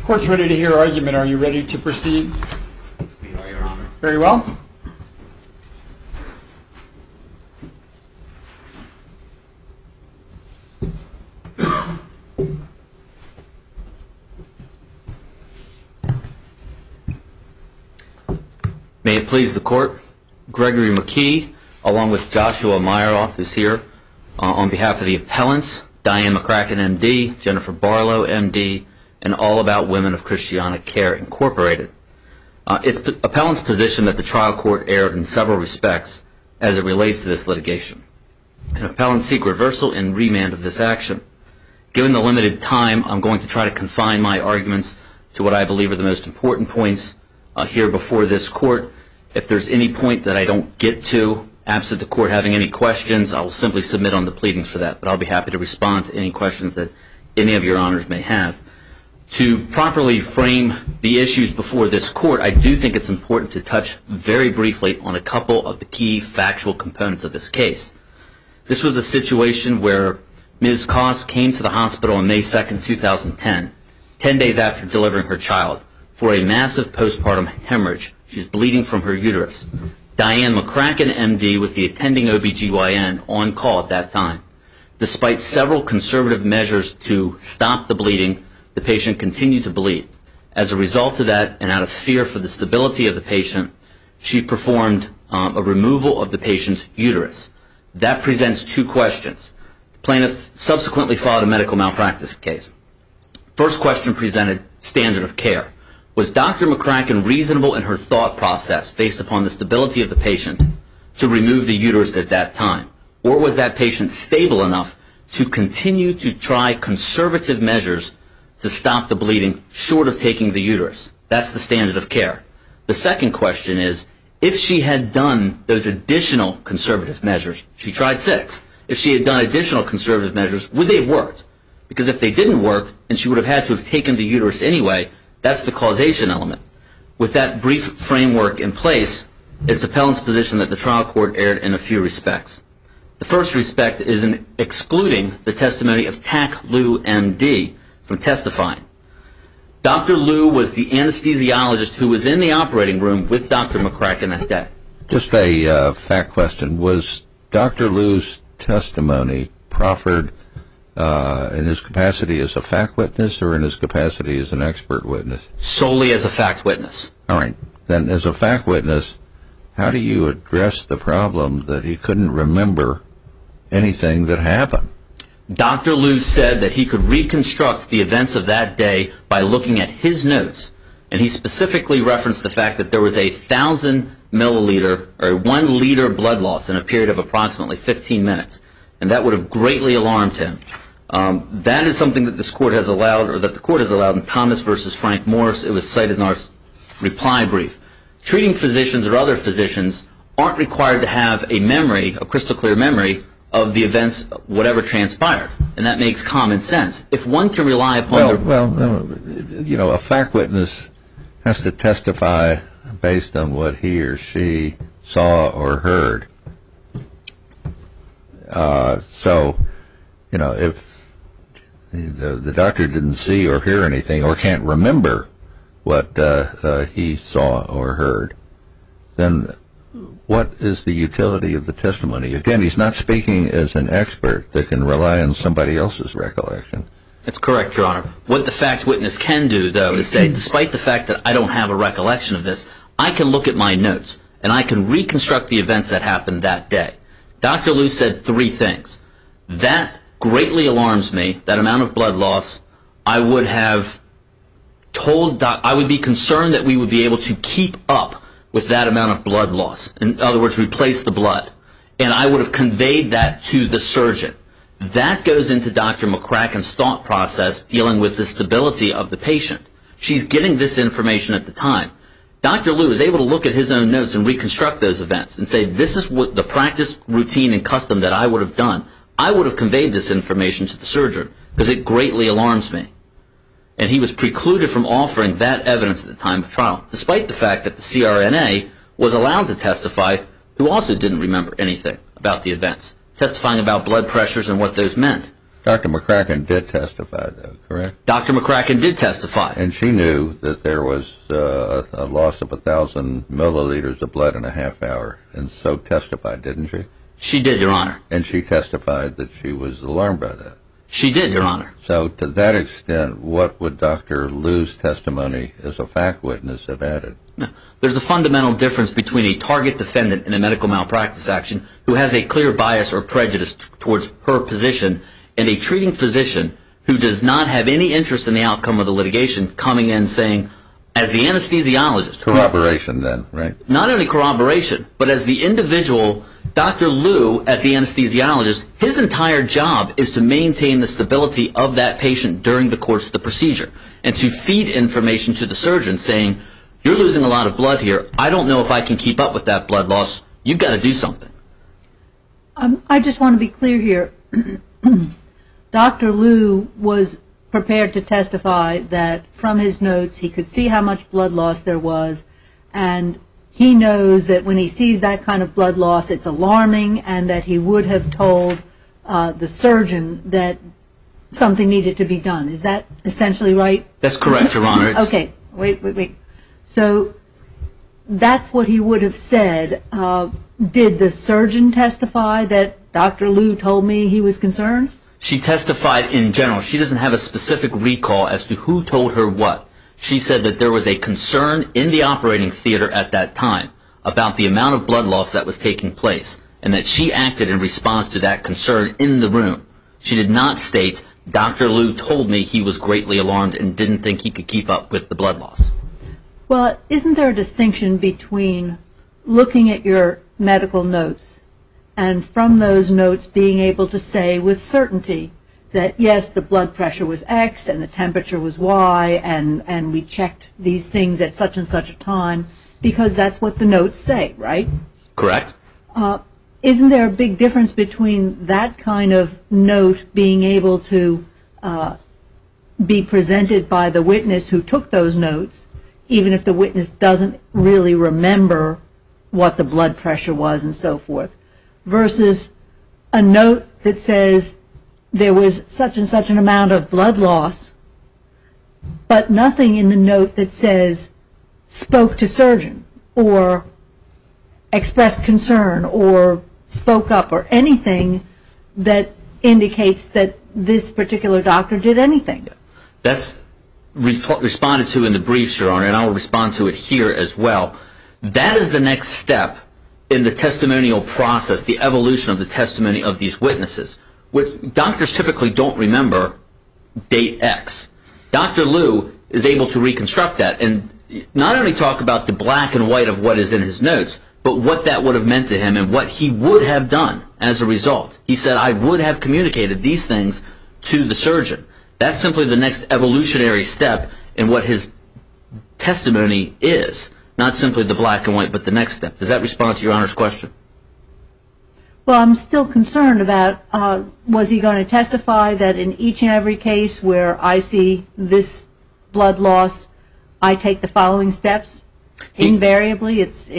Court's ready to hear argument. Are you ready to proceed? We are, Your Honor. Very well. May it please the Court, Gregory McKee, along with Joshua Myeroff, who's here, on behalf of the appellants, Diane McCracken, M.D., Jennifer Barlow, M.D., and All About Women of Christiana Care, Incorporated. It's appellant's position that the trial court erred in several respects as it relates to this litigation. And appellants seek reversal and remand of this action. Given the limited time, I'm going to try to confine my arguments to what I believe are the most important points here before this Court. If there's any point that I don't get to, absent the Court having any questions, I will simply submit on the pleadings for that. But I'll be happy to respond to any questions that any of your honors may have. To properly frame the issues before this Court, I do think it's important to touch very briefly on a couple of the key factual components of this case. This was a situation where Ms. Koss came to the hospital on May 2nd, 2010, 10 days after delivering her child, for a massive postpartum hemorrhage. She's bleeding from her uterus. Diane McCracken, M.D., was the attending OBGYN on call at that time. Despite several conservative measures to stop the bleeding, the patient continued to bleed. As a result of that, and out of fear for the stability of the patient, she performed a removal of the patient's uterus. That presents two questions. The plaintiff subsequently filed a medical malpractice case. First question presented standard of care. Was Dr. McCracken reasonable in her thought process based upon the stability of the patient to remove the uterus at that time? Or was that patient stable enough to continue to try conservative measures to stop the bleeding short of taking the uterus? That's the standard of care. The second question is, if she had done those additional conservative measures, she tried 6, if she had done additional conservative measures, would they have worked? Because if they didn't work, and she would have had to have taken the uterus anyway, that's the causation element. With that brief framework in place, it's appellant's position that the trial court erred in a few respects. The first respect is in excluding the testimony of Tak Liu, M.D., from testifying. Dr. Liu was the anesthesiologist who was in the operating room with Dr. McCracken that day. Just a fact question. Was Dr. Liu's testimony proffered in his capacity as a fact witness or in his capacity as an expert witness? Solely as a fact witness. All right. Then as a fact witness, how do you address the problem that he couldn't remember anything that happened? Dr. Liu said that he could reconstruct the events of that day by looking at his notes. And he specifically referenced the fact that there was a 1,000 milliliter or 1 liter blood loss in a period of approximately 15 minutes. And that would have greatly alarmed him. That is something that this court has allowed, or that the court has allowed in Thomas versus Frank Morris. It was cited in our reply brief. Treating physicians or other physicians aren't required to have a memory, a crystal clear memory, of the events, whatever transpired. And that makes common sense. If one can rely upon a fact witness has to testify based on what he or she saw or heard. If the doctor didn't see or hear anything or can't remember what he saw or heard, then what is the utility of the testimony? Again, he's not speaking as an expert that can rely on somebody else's recollection. That's correct, Your Honor. What the fact witness can do, though, is say, despite the fact that I don't have a recollection of this, I can look at my notes and I can reconstruct the events that happened that day. Dr. Liu said 3 things. That greatly alarms me, that amount of blood loss. I would have told, I would be concerned that we would be able to keep up with that amount of blood loss. In other words, replace the blood. And I would have conveyed that to the surgeon. That goes into Dr. McCracken's thought process dealing with the stability of the patient. She's getting this information at the time. Dr. Liu is able to look at his own notes and reconstruct those events and say, this is what the practice, routine, and custom that I would have done. I would have conveyed this information to the surgeon because it greatly alarms me. And he was precluded from offering that evidence at the time of trial, despite the fact that the CRNA was allowed to testify, who also didn't remember anything about the events, testifying about blood pressures and what those meant. Dr. McCracken did testify, though, correct? Dr. McCracken did testify. And she knew that there was a loss of 1,000 milliliters of blood in a half hour, and so testified, didn't she? She did, Your Honor. And she testified that she was alarmed by that. She did, Your Honor. So to that extent, what would Dr. Liu's testimony as a fact witness have added? No. There's a fundamental difference between a target defendant in a medical malpractice action who has a clear bias or prejudice towards her position and a treating physician who does not have any interest in the outcome of the litigation coming in saying, as the anesthesiologist. Corroboration then, right? Not only corroboration, but as the individual, Dr. Liu, as the anesthesiologist, his entire job is to maintain the stability of that patient during the course of the procedure and to feed information to the surgeon saying, you're losing a lot of blood here. I don't know if I can keep up with that blood loss. You've got to do something. I just want to be clear here. Dr. Liu was prepared to testify that from his notes he could see how much blood loss there was, and he knows that when he sees that kind of blood loss it's alarming, and that he would have told the surgeon that something needed to be done. Is that essentially right? That's correct, Your Honor. Okay, wait. So that's what he would have said. Did the surgeon testify that Dr. Liu told me he was concerned? She testified in general. She doesn't have a specific recall as to who told her what. She said that there was a concern in the operating theater at that time about the amount of blood loss that was taking place, and that she acted in response to that concern in the room. She did not state, Dr. Liu told me he was greatly alarmed and didn't think he could keep up with the blood loss. Well, isn't there a distinction between looking at your medical notes and from those notes being able to say with certainty that, yes, the blood pressure was X and the temperature was Y and we checked these things at such and such a time, because that's what the notes say, right? Correct. Isn't there a big difference between that kind of note being able to be presented by the witness who took those notes, even if the witness doesn't really remember what the blood pressure was and so forth, versus a note that says there was such and such an amount of blood loss, but nothing in the note that says spoke to surgeon or expressed concern or spoke up or anything that indicates that this particular doctor did anything? That's responded to in the briefs, Your Honor, and I will respond to it here as well. That is the next step in the testimonial process, the evolution of the testimony of these witnesses. Doctors typically don't remember date X. Dr. Liu is able to reconstruct that and not only talk about the black and white of what is in his notes, but what that would have meant to him and what he would have done as a result. He said, I would have communicated these things to the surgeon. That's simply the next evolutionary step in what his testimony is, not simply the black and white, but the next step. Does that respond to Your Honor's question? Well, I'm still concerned about, was he going to testify that in each and every case where I see this blood loss, I take the following steps? Invariably, it's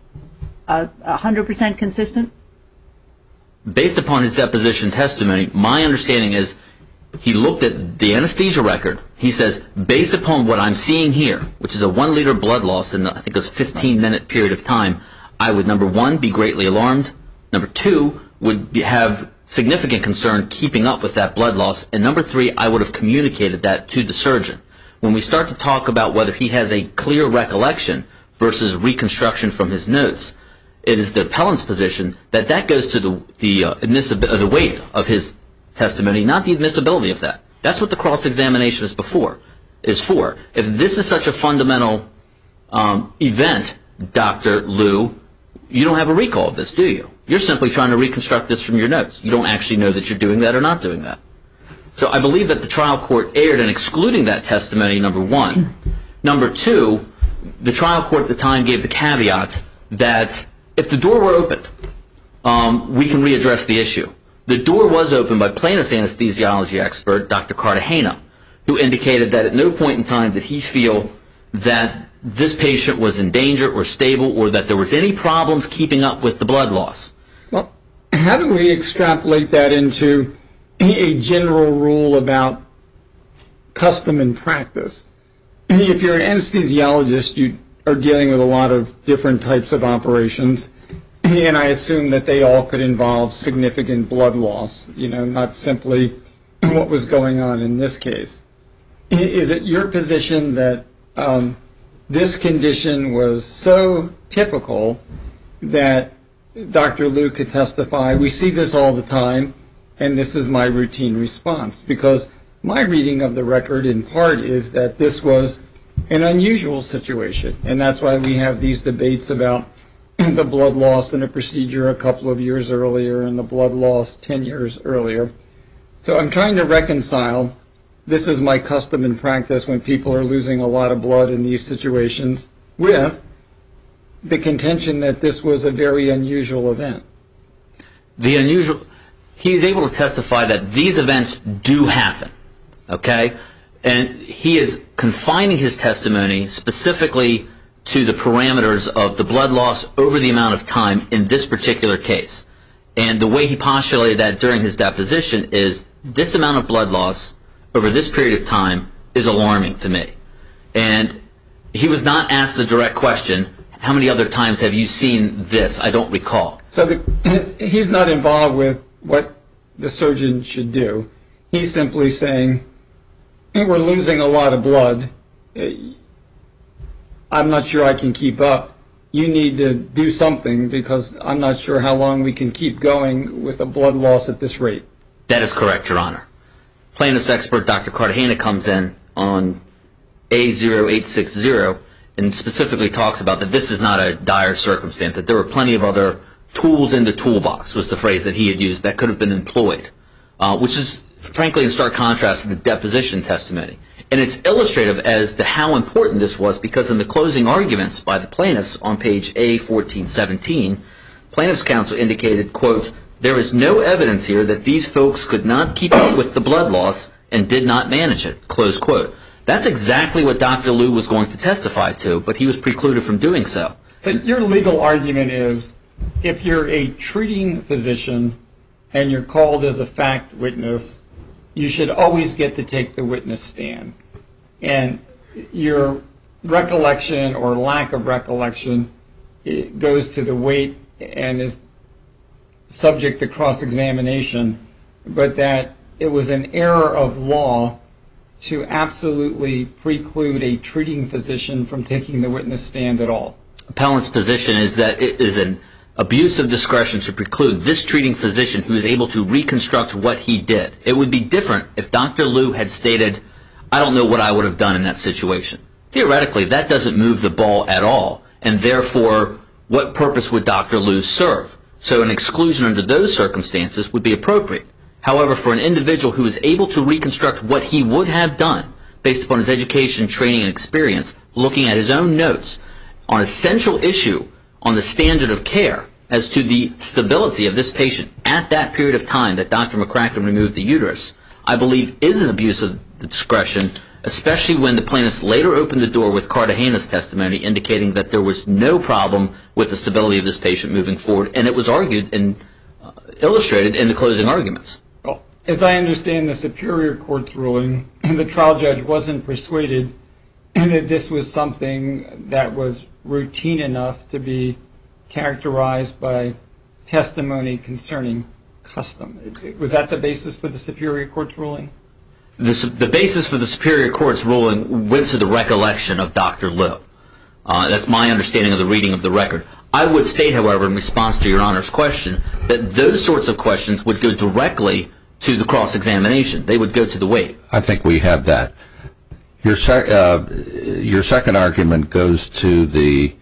100% consistent? Based upon his deposition testimony, my understanding is he looked at the anesthesia record. He says, based upon what I'm seeing here, which is a 1 liter blood loss in, I think, a 15-minute period of time, I would, number one, be greatly alarmed. Number two, would have significant concern keeping up with that blood loss. And number three, I would have communicated that to the surgeon. When we start to talk about whether he has a clear recollection versus reconstruction from his notes, it is the appellant's position that that goes to the weight of his testimony, not the admissibility of that. That's what the cross-examination is for. If this is such a fundamental event, Dr. Liu, you don't have a recall of this, do you? You're simply trying to reconstruct this from your notes. You don't actually know that you're doing that or not doing that. So I believe that the trial court erred in excluding that testimony, number one. Number two, the trial court at the time gave the caveat that if the door were opened, we can readdress the issue. The door was opened by plaintiff's anesthesiology expert, Dr. Cartagena, who indicated that at no point in time did he feel that this patient was in danger or stable or that there was any problems keeping up with the blood loss. Well, how do we extrapolate that into a general rule about custom and practice. If you're an anesthesiologist, you are dealing with a lot of different types of operations, and I assume that they all could involve significant blood loss, not simply what was going on in this case. Is it your position that this condition was so typical that Dr. Liu could testify, we see this all the time, and this is my routine response? Because my reading of the record in part is that this was an unusual situation, and that's why we have these debates about the blood loss in a procedure a couple of years earlier and the blood loss 10 years earlier. So I'm trying to reconcile, this is my custom and practice when people are losing a lot of blood in these situations, with the contention that this was a very unusual event. He is able to testify that these events do happen, okay? And he is confining his testimony specifically to the parameters of the blood loss over the amount of time in this particular case. And the way he postulated that during his deposition is this amount of blood loss over this period of time is alarming to me. And he was not asked the direct question, how many other times have you seen this? I don't recall. So he's not involved with what the surgeon should do. He's simply saying, we're losing a lot of blood. I'm not sure I can keep up. You need to do something because I'm not sure how long we can keep going with a blood loss at this rate. That is correct, Your Honor. Plaintiff's expert, Dr. Cartagena, comes in on A0860 and specifically talks about that this is not a dire circumstance, that there were plenty of other tools in the toolbox, was the phrase that he had used, that could have been employed, which is, frankly, in stark contrast to the deposition testimony. And it's illustrative as to how important this was because in the closing arguments by the plaintiffs on page A1417, plaintiff's counsel indicated, quote, there is no evidence here that these folks could not keep up with the blood loss and did not manage it, close quote. That's exactly what Dr. Liu was going to testify to, but he was precluded from doing so. So your legal argument is if you're a treating physician and you're called as a fact witness, you should always get to take the witness stand. And your recollection or lack of recollection goes to the weight and is subject to cross-examination, but that it was an error of law to absolutely preclude a treating physician from taking the witness stand at all. Appellant's position is that it is an abuse of discretion to preclude this treating physician who is able to reconstruct what he did. It would be different if Dr. Liu had stated, I don't know what I would have done in that situation. Theoretically, that doesn't move the ball at all, and therefore, what purpose would Dr. Liu serve? So an exclusion under those circumstances would be appropriate. However, for an individual who is able to reconstruct what he would have done based upon his education, training, and experience, looking at his own notes on a central issue on the standard of care as to the stability of this patient at that period of time that Dr. McCracken removed the uterus, I believe is an abuse of discretion, especially when the plaintiffs later opened the door with Cartagena's testimony indicating that there was no problem with the stability of this patient moving forward, and it was argued and illustrated in the closing arguments. Well, as I understand the Superior Court's ruling, the trial judge wasn't persuaded that this was something that was routine enough to be characterized by testimony concerning custom. Was that the basis for the Superior Court's ruling? The basis for the Superior Court's ruling went to the recollection of Dr. Liu. That's my understanding of the reading of the record. I would state, however, in response to Your Honor's question, that those sorts of questions would go directly to the cross-examination. They would go to the weight. I think we have that. Your second argument goes to the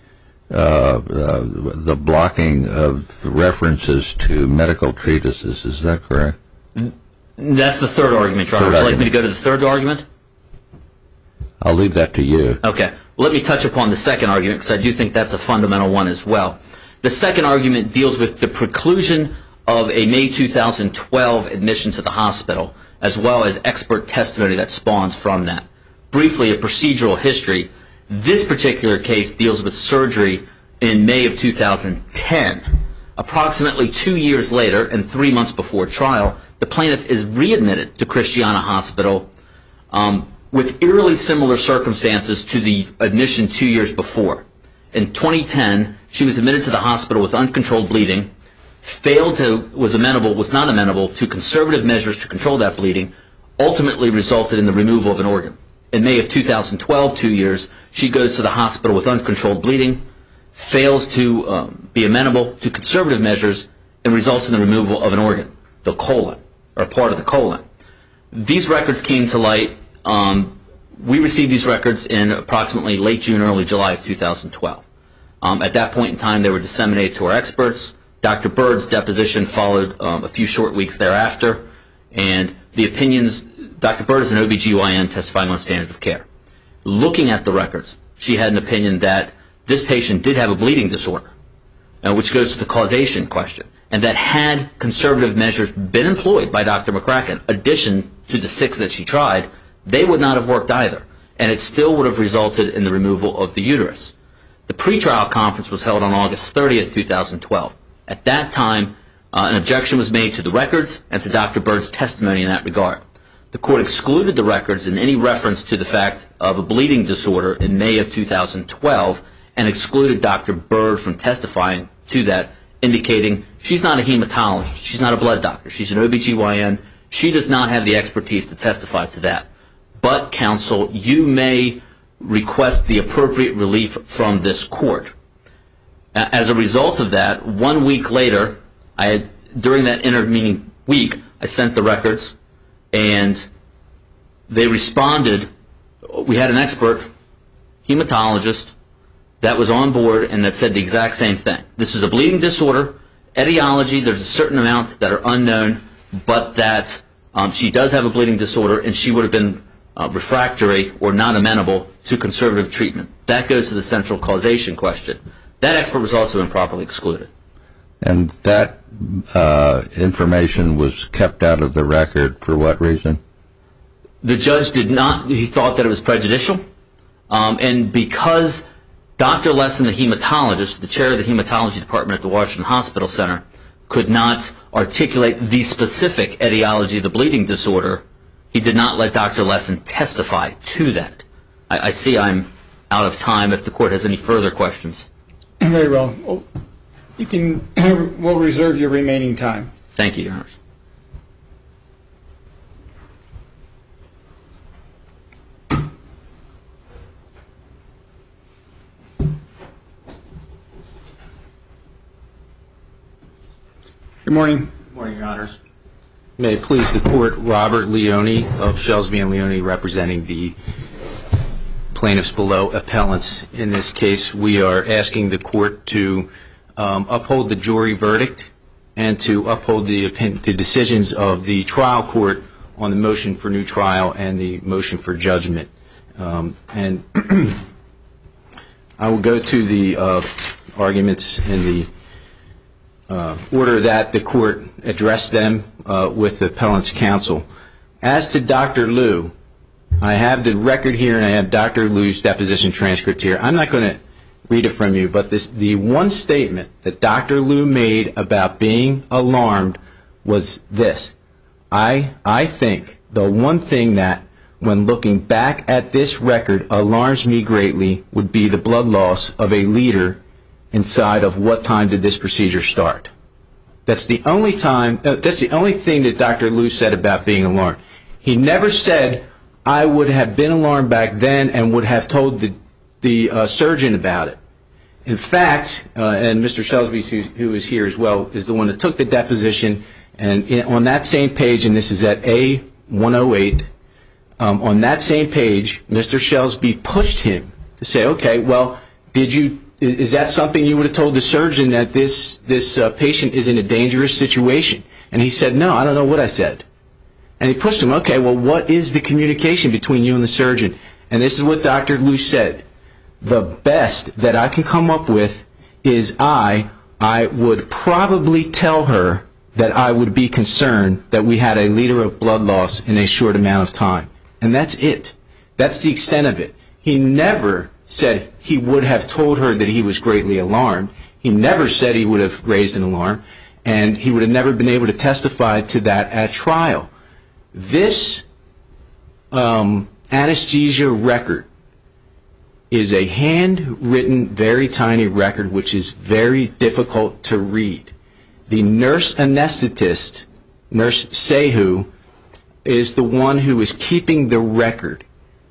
blocking of references to medical treatises. Is that correct? That's the third argument, Your Honor. Would you like me to go to the third argument? I'll leave that to you. Okay. Well, let me touch upon the second argument because I do think that's a fundamental one as well. The second argument deals with the preclusion of a May 2012 admission to the hospital as well as expert testimony that spawns from that. Briefly, a procedural history. This particular case deals with surgery in May of 2010. Approximately 2 years later and 3 months before trial, the plaintiff is readmitted to Christiana Hospital with eerily similar circumstances to the admission 2 years before. In 2010, she was admitted to the hospital with uncontrolled bleeding, was not amenable to conservative measures to control that bleeding, ultimately resulted in the removal of an organ. In May of 2012, 2 years, she goes to the hospital with uncontrolled bleeding, fails to be amenable to conservative measures, and results in the removal of an organ, the colon, or part of the colon. These records came to light. We received these records in approximately late June, early July of 2012. At that point in time, they were disseminated to our experts. Dr. Bird's deposition followed a few short weeks thereafter, and the opinions, Dr. Bird is an OBGYN testifying on standard of care. Looking at the records, she had an opinion that this patient did have a bleeding disorder, which goes to the causation question, and that had conservative measures been employed by Dr. McCracken, addition to the 6 that she tried, they would not have worked either, and it still would have resulted in the removal of the uterus. The pretrial conference was held on August 30th, 2012. At that time, an objection was made to the records and to Dr. Bird's testimony in that regard. The court excluded the records and any reference to the fact of a bleeding disorder in May of 2012 and excluded Dr. Bird from testifying to that, indicating she's not a hematologist, she's not a blood doctor, she's an OBGYN, she does not have the expertise to testify to that. But, counsel, you may request the appropriate relief from this court. As a result of that, 1 week later, during that intervening week, I sent the records, and they responded. We had an expert hematologist that was on board and that said the exact same thing. This is a bleeding disorder, etiology, there's a certain amount that are unknown, but that she does have a bleeding disorder and she would have been refractory or not amenable to conservative treatment. That goes to the central causation question. That expert was also improperly excluded. And that information was kept out of the record for what reason? The judge did not. He thought that it was prejudicial. And because Dr. Lesson, the hematologist, the chair of the hematology department at the Washington Hospital Center, could not articulate the specific etiology of the bleeding disorder, he did not let Dr. Lesson testify to that. I see I'm out of time. If the court has any further questions. Very well. We'll reserve your remaining time. Thank you, Your Honor. Good morning. Good morning, Your Honors. May it please the court, Robert Leone of Shelsby and Leone, representing the plaintiffs below appellants. In this case, we are asking the court to uphold the jury verdict and to uphold the decisions of the trial court on the motion for new trial and the motion for judgment. And I will go to the arguments in the order that the court addressed them with the appellant's counsel. As to Dr. Liu, I have the record here and I have Dr. Liu's deposition transcript here. I'm not going to read it from you, but the one statement that Dr. Liu made about being alarmed was this. I think the one thing that, when looking back at this record, alarms me greatly would be the blood loss of a leader inside of what time did this procedure start. That's the only thing that Dr. Liu said about being alarmed. He never said, I would have been alarmed back then and would have told the surgeon about it. In fact, and Mr. Shelsby, who is here as well, is the one that took the deposition, and on that same page, and this is at A108, on that same page, Mr. Shelsby pushed him to say, okay, well, is that something you would have told the surgeon, that this patient is in a dangerous situation? And he said, no, I don't know what I said. And he pushed him, okay, well, what is the communication between you and the surgeon? And this is what Dr. Liu said. The best that I can come up with is I would probably tell her that I would be concerned that we had a liter of blood loss in a short amount of time. And that's it. That's the extent of it. He never said he would have told her that he was greatly alarmed. He never said he would have raised an alarm. and he would have never been able to testify to that at trial. This anesthesia record is a handwritten, very tiny record, which is very difficult to read. The nurse anesthetist, Nurse Sehu, is the one who is keeping the record.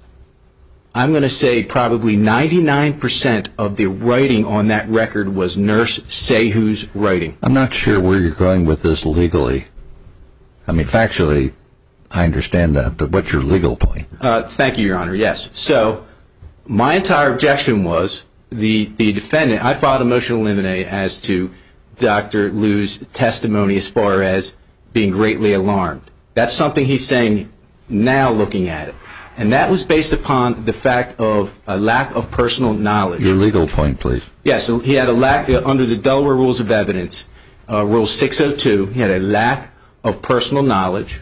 I'm going to say probably 99% of the writing on that record was Nurse Sehu's writing. I'm not sure where you're going with this legally. I mean, factually, I understand that, but what's your legal point? Thank you, Your Honor. Yes. So my entire objection was the defendant, I filed a motion to eliminate as to Dr. Liu's testimony as far as being greatly alarmed. That's something he's saying now looking at it. And that was based upon the fact of a lack of personal knowledge. Your legal point, please. Yes, so he had a lack, under the Delaware Rules of Evidence, Rule 602, he had a lack of personal knowledge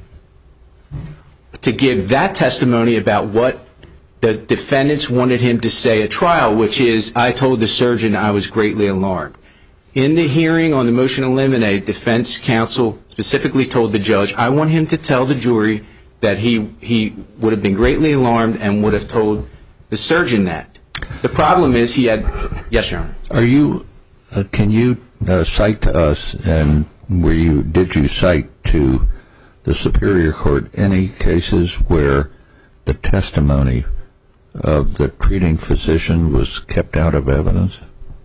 to give that testimony about what the defendants wanted him to say at trial, which is, I told the surgeon I was greatly alarmed. In the hearing on the motion to eliminate, defense counsel specifically told the judge, I want him to tell the jury that he would have been greatly alarmed and would have told the surgeon that. The problem is he had, yes, Your Honor. Are you, can you cite to us, and did you cite to the Superior Court any cases where the testimony of the treating physician was kept out of evidence?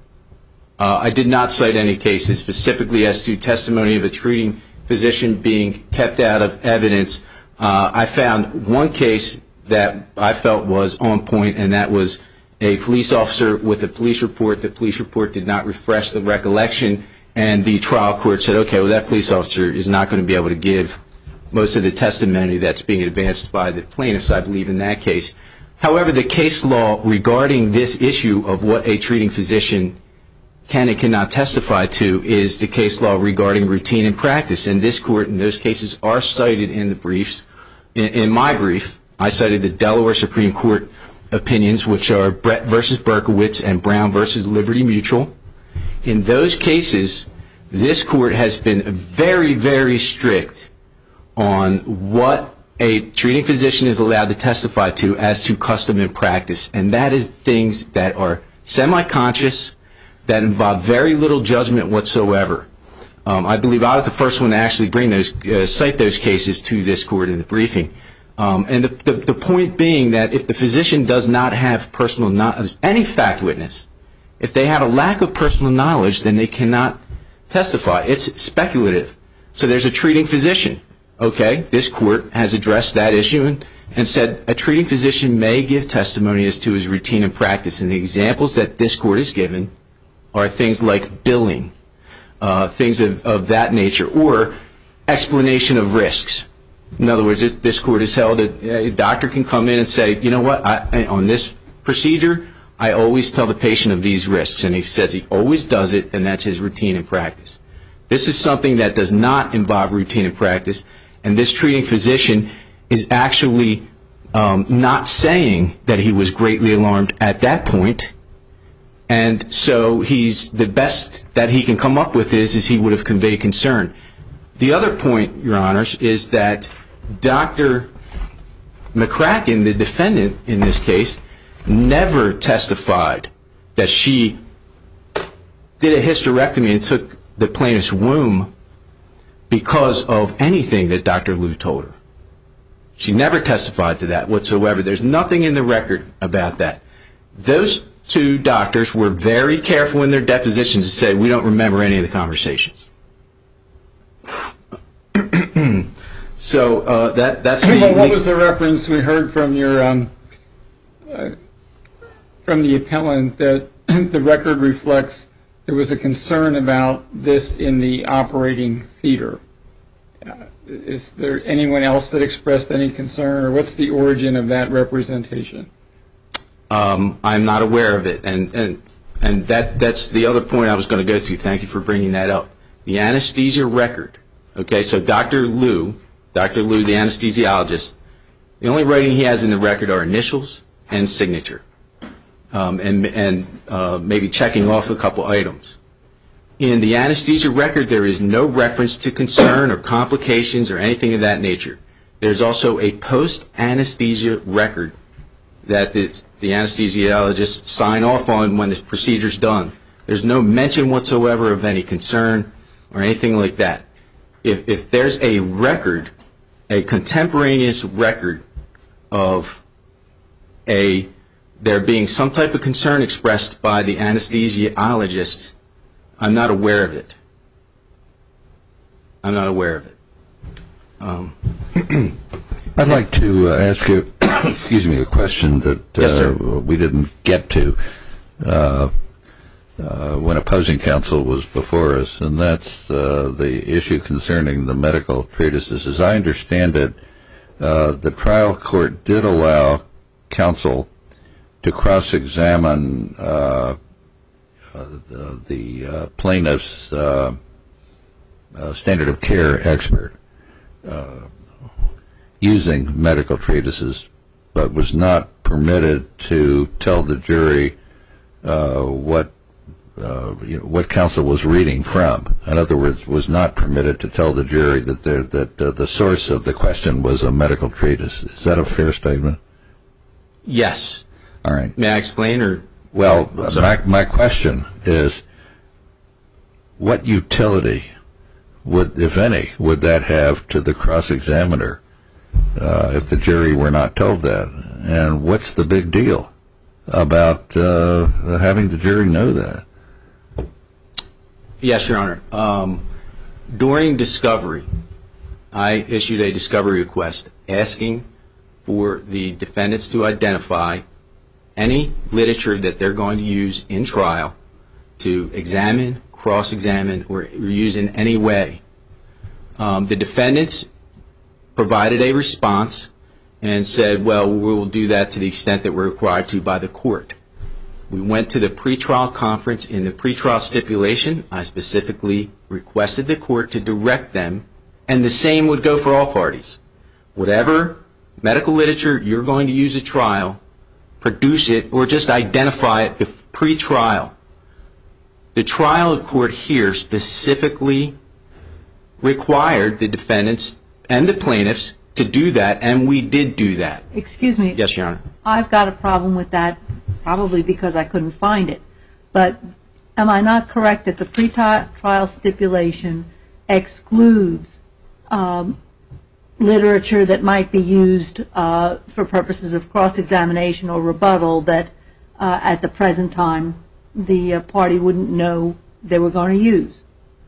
I did not cite any cases specifically as to testimony of a treating physician being kept out of evidence. I found one case that I felt was on point, and that was a police officer with a police report. The police report did not refresh the recollection, and the trial court said, okay, well, that police officer is not going to be able to give most of the testimony that's being advanced by the plaintiffs, I believe, in that case. However, the case law regarding this issue of what a treating physician can and cannot testify to is the case law regarding routine and practice. And this court, and those cases are cited in the briefs. In my brief, I cited the Delaware Supreme Court opinions, which are Brett v. Berkowitz and Brown v. Liberty Mutual. In those cases, this court has been very, very strict on what a treating physician is allowed to testify to as to custom and practice. And that is things that are semi-conscious, that involve very little judgment whatsoever. I believe I was the first one to actually bring those, cite those cases to this court in the briefing. And the point being that if the physician does not have personal knowledge, any fact witness, if they have a lack of personal knowledge, then they cannot testify. It's speculative. So there's a treating physician. Okay, this court has addressed that issue and said a treating physician may give testimony as to his routine and practice. And the examples that this court has given are things like billing, things of that nature, or explanation of risks. In other words, this court has held that a doctor can come in and say, you know what, on this procedure, I always tell the patient of these risks. And he says he always does it, and that's his routine and practice. This is something that does not involve routine and practice, and this treating physician is actually not saying that he was greatly alarmed at that point. And so the best that he can come up with is he would have conveyed concern. The other point, Your Honors, is that Dr. McCracken, the defendant in this case, never testified that she did a hysterectomy and took the plaintiff's womb because of anything that Dr. Liu told her. She never testified to that whatsoever. There's nothing in the record about that. Those two doctors were very careful in their depositions to say, we don't remember any of the conversations. So that's the... What was the reference we heard from your from the appellant that the record reflects there was a concern about this in the operating theater? Is there anyone else that expressed any concern, or what's the origin of that representation? I'm not aware of it, and that's the other point I was going to go to. Thank you for bringing that up. The anesthesia record. Okay, so Dr. Liu, the anesthesiologist, the only writing he has in the record are initials and signature, and maybe checking off a couple items. In the anesthesia record, there is no reference to concern or complications or anything of that nature. There's also a post-anesthesia record that the anesthesiologists sign off on when the procedure's done. There's no mention whatsoever of any concern or anything like that. If there's a record, a contemporaneous record of there being some type of concern expressed by the anesthesiologist, I'm not aware of it. I'm not aware of it. I'd like to ask you, excuse me, a question that Yes, sir. we didn't get to when opposing counsel was before us, and that's the issue concerning the medical treatises. As I understand it, the trial court did allow counsel to cross-examine the plaintiff's standard of care expert using medical treatises, but was not permitted to tell the jury what counsel was reading from. In other words, was not permitted to tell the jury that the source of the question was a medical treatise. Is that a fair statement? Yes. All right. May I explain? Or Well, my question is, what utility would, if any, would that have to the cross-examiner if the jury were not told that? And what's the big deal about having the jury know that? Yes, Your Honor. During discovery, I issued a discovery request asking for the defendants to identify any literature that they're going to use in trial to examine, cross-examine, or use in any way. The defendants provided a response and said, well, we will do that to the extent that we're required to by the court. We went to the pretrial conference. In the pretrial stipulation, I specifically requested the court to direct them, and the same would go for all parties. Whatever medical literature you're going to use at trial, produce it or just identify it pre-trial. The trial court here specifically required the defendants and the plaintiffs to do that, and we did do that. Excuse me. Yes, Your Honor. I've got a problem with that, probably because I couldn't find it. But am I not correct that the pre-trial stipulation excludes literature that might be used for purposes of cross-examination or rebuttal that at the present time the party wouldn't know they were going to use?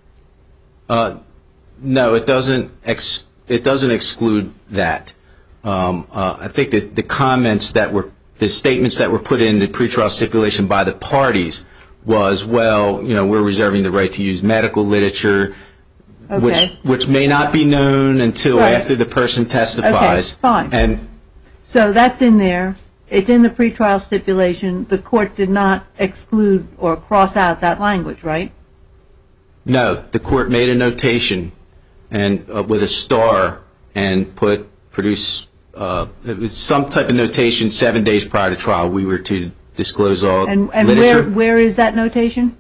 No, it doesn't exclude that. I think that the comments that were, the statements that were put in the pretrial stipulation by the parties was, well, you know, we're reserving the right to use medical literature, Okay. which may not be known until Right. after the person testifies. Okay, fine. And So that's in there. It's in the pretrial stipulation. The court did not exclude or cross out that language, right? no, the court made a notation and with a star and produce. It was some type of notation 7 days prior to trial. We were to disclose all And literature. where is that notation?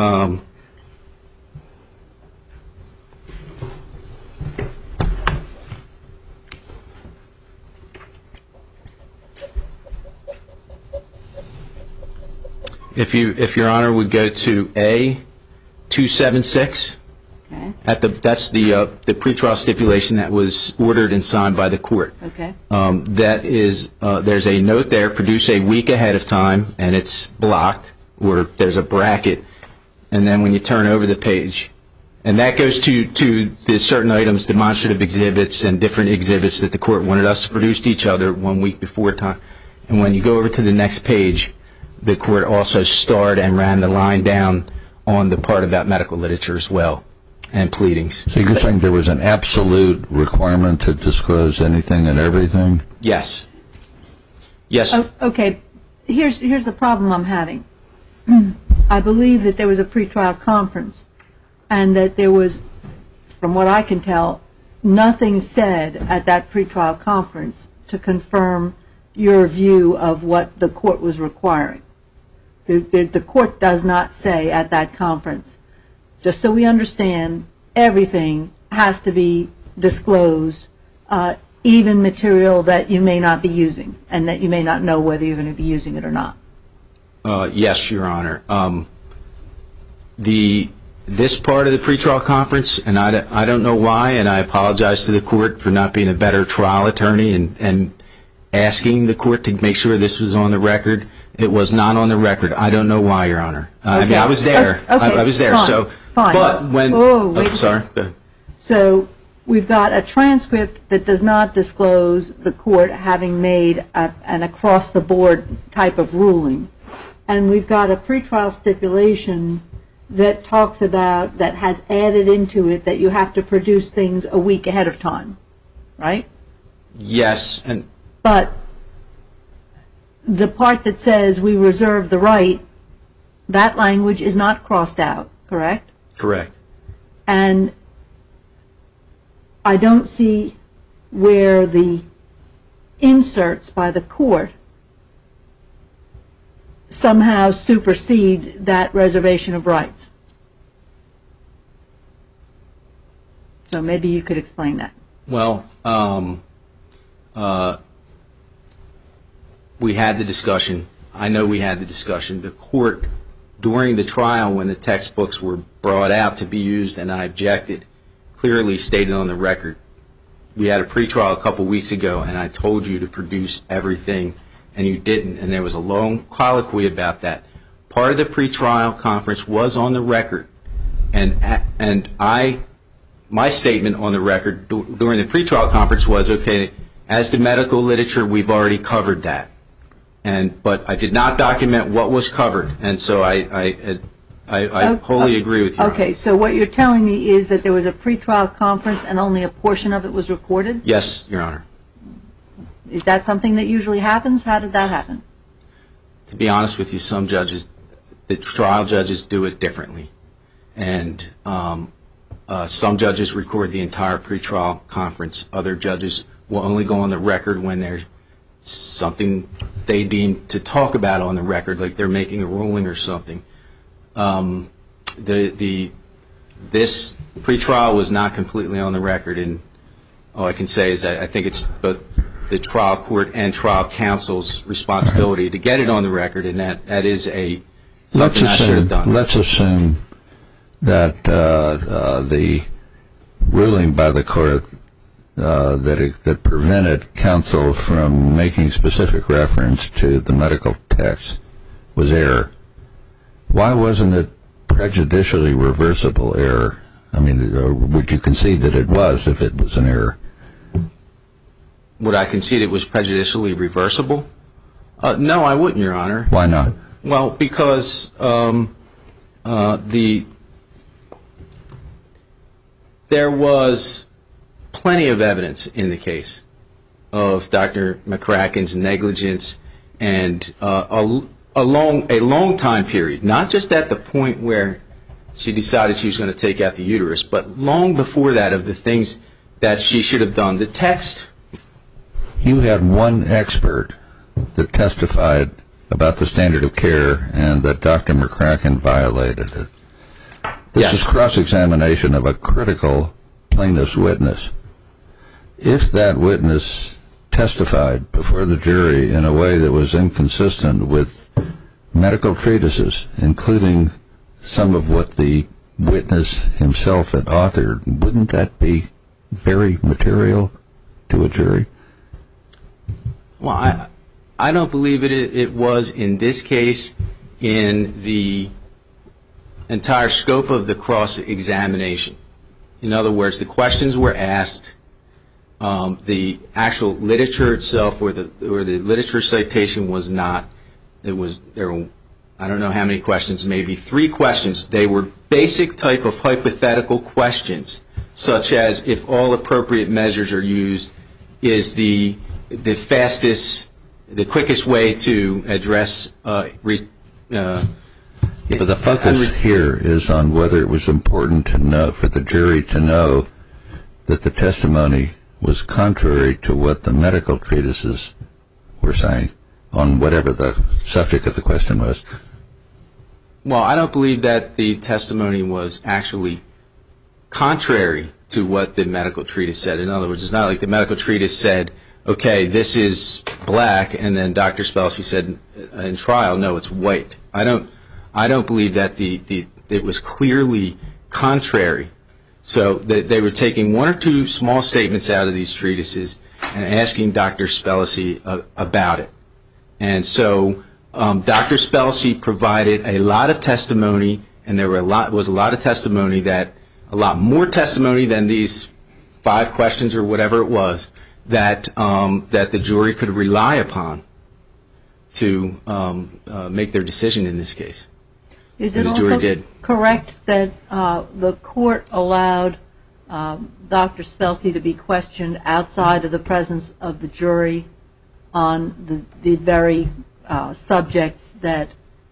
If Your Honor would go to A276, Okay. that's the pretrial stipulation that was ordered and signed by the court. Okay. That is, there's a note there, produce a week ahead of time, and it's blocked, or there's a bracket, and then when you turn over the page, and that goes to the certain items, demonstrative exhibits and different exhibits that the court wanted us to produce to each other 1 week before time. And when you go over to the next page, the court also starred and ran the line down on the part about medical literature as well, and pleadings. So you're saying there was an absolute requirement to disclose anything and everything? Yes. Yes. Okay. Here's the problem I'm having. I believe that there was a pretrial conference and that there was, from what I can tell, nothing said at that pretrial conference to confirm your view of what the court was requiring. The court does not say at that conference, just so we understand, everything has to be disclosed, even material that you may not be using and that you may not know whether you're going to be using it or not. Yes, Your Honor. This part of the pretrial conference, and I don't know why, and I apologize to the court for not being a better trial attorney and asking the court to make sure this was on the record. It was not on the record. I don't know why, Your Honor. I mean, I was there. Okay. I was there. Fine. So, Fine. but when, wait a sorry. second. Go ahead. So we've got a transcript that does not disclose the court having made an across-the-board type of ruling. And we've got a pretrial stipulation that talks about, that has added into it that you have to produce things a week ahead of time, right? Yes. But the part that says we reserve the right, that language is not crossed out, correct? Correct. And I don't see where the inserts by the court somehow supersede that reservation of rights. So maybe you could explain that. Well, we had the discussion. I know we had the discussion. The court, during the trial when the textbooks were brought out to be used and I objected, clearly stated on the record, we had a pretrial a couple weeks ago and I told you to produce everything and you didn't, and there was a long colloquy about that. Part of the pretrial conference was on the record, and my statement on the record during the pretrial conference was, okay, as to medical literature, we've already covered that. But I did not document what was covered, and so I wholly agree with you. Okay, so what you're telling me is that there was a pretrial conference and only a portion of it was recorded? Yes, Your Honor. Is that something that usually happens? How did that happen? To be honest with you, some judges, the trial judges do it differently. And some judges record the entire pretrial conference. Other judges will only go on the record when there's something they deem to talk about on the record, like they're making a ruling or something. This pretrial was not completely on the record, and all I can say is that I think it's both the trial court and trial counsel's responsibility to get it on the record, and that is something I should have done. Let's assume that the ruling by the court that prevented counsel from making specific reference to the medical text was error. Why wasn't it prejudicially reversible error? I mean, would you concede that it was if it was an error? Would I concede it was prejudicially reversible? No, I wouldn't, Your Honor. Why not? Well, because there was plenty of evidence in the case of Dr. McCracken's negligence, and a long time period, not just at the point where she decided she was going to take out the uterus, but long before that, of the things that she should have done. The text. You had one expert that testified about the standard of care and that Dr. McCracken violated it. This is cross-examination of a critical plaintiff's witness. If that witness testified before the jury in a way that was inconsistent with medical treatises, including some of what the witness himself had authored, wouldn't that be very material to a jury? Well, I don't believe it was in this case. In the entire scope of the cross-examination. In other words, the questions were asked, the actual literature itself or the literature citation was not. There were, I don't know how many questions, maybe 3 questions. They were basic type of hypothetical questions, such as if all appropriate measures are used, is the fastest, the quickest way to address. But the focus here is on whether it was important to know, for the jury to know, that the testimony was contrary to what the medical treatises were saying on whatever the subject of the question was. Well, I don't believe that the testimony was actually contrary to what the medical treatise said. In other words, it's not like the medical treatise said, okay, this is black, and then Dr. Spelsey said in trial, no, it's white. I don't believe that it was clearly contrary. So they were taking one or two small statements out of these treatises and asking Dr. Spelsey about it. And so Dr. Spelsey provided a lot of testimony, and there was a lot of testimony that, a lot more testimony than these 5 questions or whatever it was, that the jury could rely upon to make their decision in this case. Is it also correct that the court allowed Dr. Spelsey to be questioned outside of the presence of the jury on the very subjects that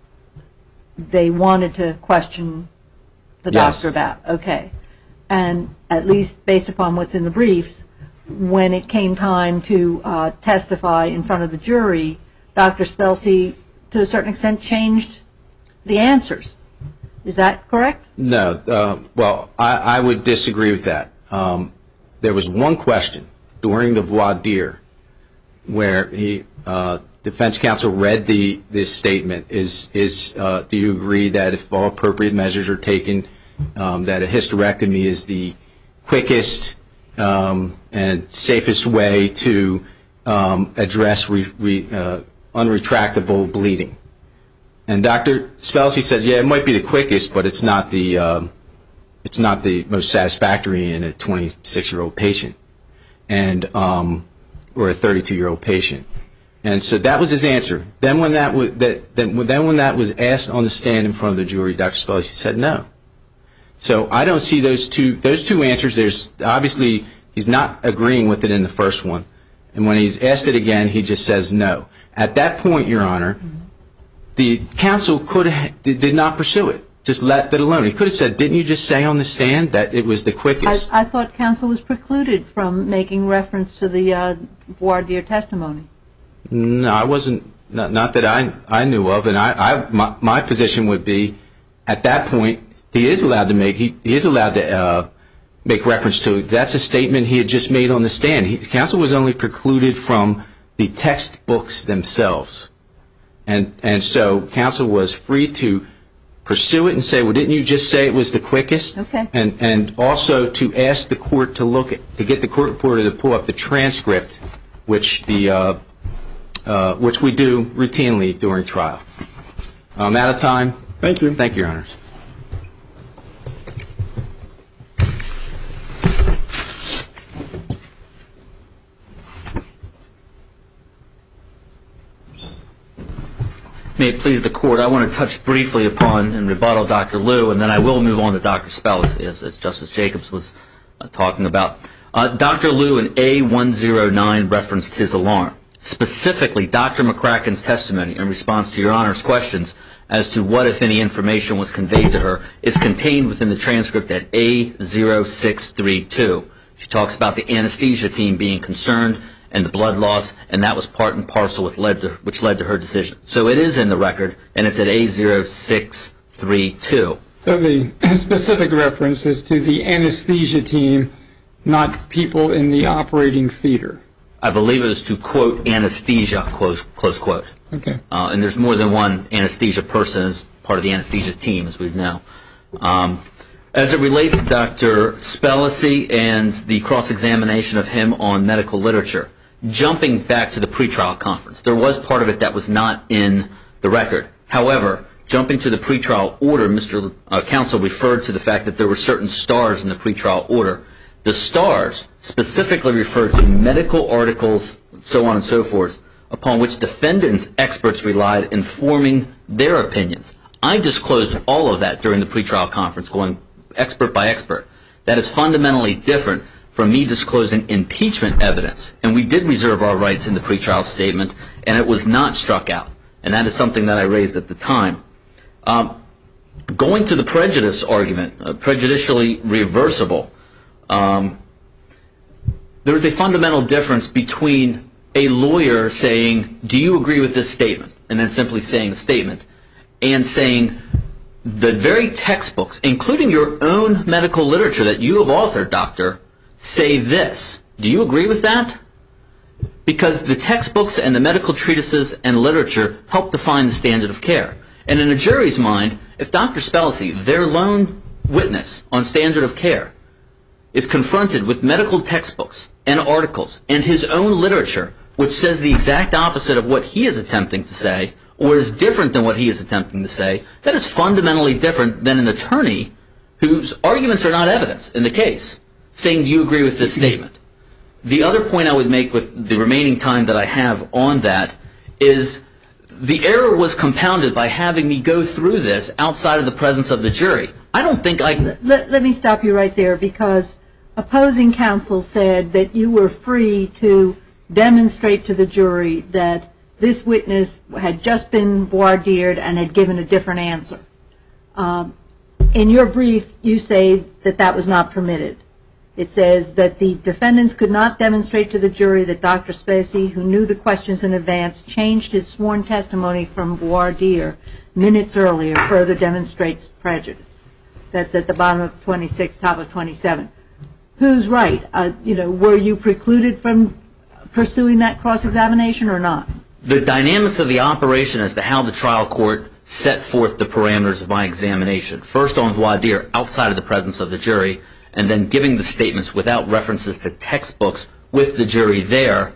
they wanted to question the doctor about? Okay. And at least based upon what's in the briefs, when it came time to testify in front of the jury, Dr. Spelsey, to a certain extent, changed the answers. Is that correct? No. Well, I would disagree with that. There was one question during the voir dire where defense counsel read this statement. Do you agree that if all appropriate measures are taken, that a hysterectomy is the quickest and safest way to address unretractable bleeding? And Dr. Spelsey said, yeah, it might be the quickest, but it's not the most satisfactory in a 26-year-old patient, and or a 32-year-old patient. And so that was his answer. Then when that was asked on the stand in front of the jury, Dr. Spelsey said no. So I don't see those two answers. There's obviously he's not agreeing with it in the first one, and when he's asked it again, he just says no. At that point, Your Honor, the counsel did not pursue it. Just let that alone. He could have said, didn't you just say on the stand that it was the quickest? I thought counsel was precluded from making reference to the voir dire testimony. No, I wasn't. Not that I knew of. And my position would be, at that point, he is allowed to make reference to it. That's a statement he had just made on the stand. Counsel was only precluded from the textbooks themselves. And so counsel was free to pursue it and say, well, didn't you just say it was the quickest? Okay. And also to ask the court to get the court reporter to pull up the transcript, which we do routinely during trial. I'm out of time. Thank you. Thank you, Your Honors. May it please the Court, I want to touch briefly upon and rebuttal Dr. Liu, and then I will move on to Dr. Spelsey, as Justice Jacobs was talking about. Dr. Liu in A109 referenced his alarm. Specifically, Dr. McCracken's testimony in response to Your Honor's questions as to what, if any, information was conveyed to her is contained within the transcript at A0632. She talks about the anesthesia team being concerned and the blood loss, and that was part and parcel which led to her decision. So it is in the record, and it's at A0632. So the specific reference is to the anesthesia team, not people in the operating theater. I believe it was to quote anesthesia, close quote. Okay. And there's more than one anesthesia person as part of the anesthesia team, as we know. As it relates to Dr. Spelsey and the cross-examination of him on medical literature, jumping back to the pretrial conference, there was part of it that was not in the record. However, jumping to the pretrial order, Mr. Counsel referred to the fact that there were certain stars in the pretrial order. The stars specifically referred to medical articles, so on and so forth, upon which defendants' experts relied in forming their opinions. I disclosed all of that during the pretrial conference, going expert by expert. That is fundamentally different from me disclosing impeachment evidence. And we did reserve our rights in the pretrial statement, and it was not struck out. And that is something that I raised at the time. Going to the prejudice argument, prejudicially reversible, there is a fundamental difference between a lawyer saying, do you agree with this statement, and then simply saying the statement, and saying, the very textbooks, including your own medical literature that you have authored, Doctor, say this. Do you agree with that? Because the textbooks and the medical treatises and literature help define the standard of care. And in a jury's mind, if Dr. Spellacy, their lone witness on standard of care, is confronted with medical textbooks and articles and his own literature, which says the exact opposite of what he is attempting to say, or is different than what he is attempting to say, that is fundamentally different than an attorney whose arguments are not evidence in the case, saying, do you agree with this statement? The other point I would make with the remaining time that I have on that is the error was compounded by having me go through this outside of the presence of the jury. I don't think I... Let me stop you right there, because opposing counsel said that you were free to demonstrate to the jury that this witness had just been voir dired and had given a different answer. In your brief, you say that that was not permitted. It says that the defendants could not demonstrate to the jury that Dr. Spellacy, who knew the questions in advance, changed his sworn testimony from voir dire minutes earlier, further demonstrates prejudice. That's at the bottom of 26, top of 27. Who's right? Were you precluded from pursuing that cross-examination or not? The dynamics of the operation as to how the trial court set forth the parameters of my examination, first on voir dire outside of the presence of the jury, and then giving the statements without references to textbooks with the jury there,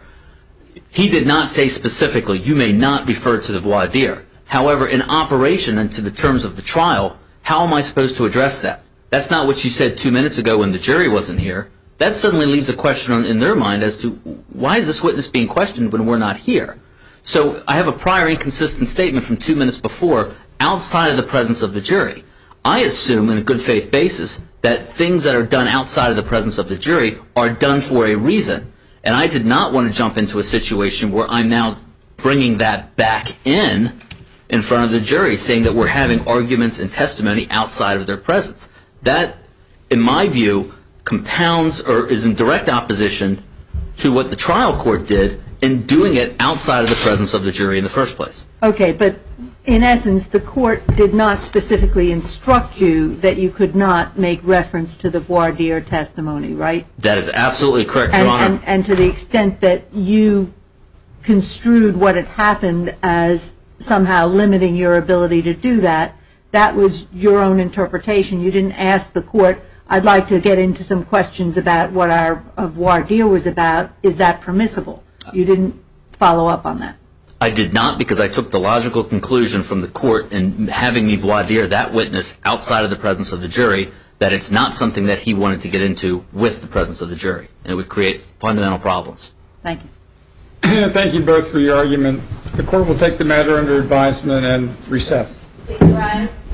he did not say specifically, you may not refer to the voir dire. However, in operation and to the terms of the trial, how am I supposed to address that? That's not what you said 2 minutes ago when the jury wasn't here. That suddenly leaves a question in their mind as to why is this witness being questioned when we're not here? So I have a prior inconsistent statement from 2 minutes before outside of the presence of the jury. I assume on a good faith basis that things that are done outside of the presence of the jury are done for a reason. And I did not want to jump into a situation where I'm now bringing that back in front of the jury, saying that we're having arguments and testimony outside of their presence. That, in my view, compounds or is in direct opposition to what the trial court did in doing it outside of the presence of the jury in the first place. Okay, but in essence, the court did not specifically instruct you that you could not make reference to the voir dire testimony, right? That is absolutely correct, Your Honor. And to the extent that you construed what had happened as somehow limiting your ability to do that, that was your own interpretation. You didn't ask the court, I'd like to get into some questions about what our voir dire was about. Is that permissible? You didn't follow up on that. I did not, because I took the logical conclusion from the court in having me voir dire that witness outside of the presence of the jury that it's not something that he wanted to get into with the presence of the jury, and it would create fundamental problems. Thank you. Thank you both for your arguments. The court will take the matter under advisement and recess. Please rise.